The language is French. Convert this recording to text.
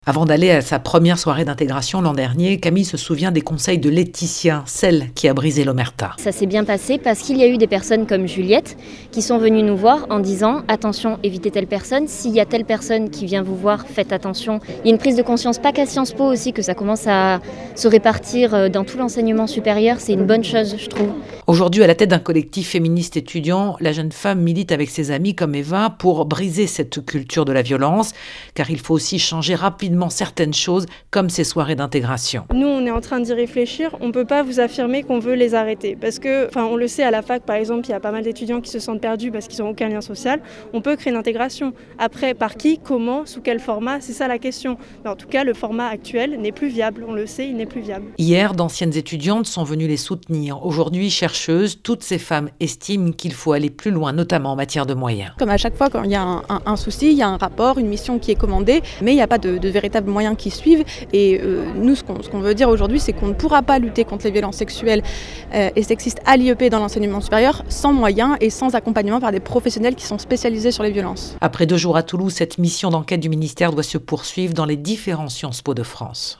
Avant d'aller à sa première soirée d'intégration l'an dernier, Camille se souvient des conseils de Laetitia, celle qui a brisé l'omerta. Ça s'est bien passé parce qu'il y a eu des personnes comme Juliette qui sont venues nous voir en disant « Attention, évitez telle personne, s'il y a telle personne qui vient vous voir, faites attention ». Il y a une prise de conscience, pas qu'à Sciences Po aussi, que ça commence à se répartir dans tout l'enseignement supérieur, c'est une bonne chose, je trouve. Aujourd'hui, à la tête d'un collectif féministe étudiant, la jeune femme milite avec ses amies comme Eva pour briser cette culture de la violence, car il faut aussi changer rapidement certaines choses, comme ces soirées d'intégration. Nous, on est en train d'y réfléchir. On ne peut pas vous affirmer qu'on veut les arrêter. Parce que, on le sait, à la fac, par exemple, il y a pas mal d'étudiants qui se sentent perdus parce qu'ils n'ont aucun lien social. On peut créer une intégration. Après, par qui, comment, sous quel format, c'est ça la question. Mais en tout cas, le format actuel n'est plus viable. On le sait, il n'est plus viable. Hier, d'anciennes étudiantes sont venues les soutenir. Aujourd'hui, chercheuses, toutes ces femmes estiment qu'il faut aller plus loin, notamment en matière de moyens. Comme à chaque fois, quand il y a un souci, il y a un rapport, une mission qui est commandée, mais il n'y a pas de véritables moyens qui suivent. Et nous, ce qu'on veut dire aujourd'hui, c'est qu'on ne pourra pas lutter contre les violences sexuelles et sexistes à l'IEP dans l'enseignement supérieur sans moyens et sans accompagnement par des professionnels qui sont spécialisés sur les violences. Après 2 jours à Toulouse, cette mission d'enquête du ministère doit se poursuivre dans les différents Sciences Po de France.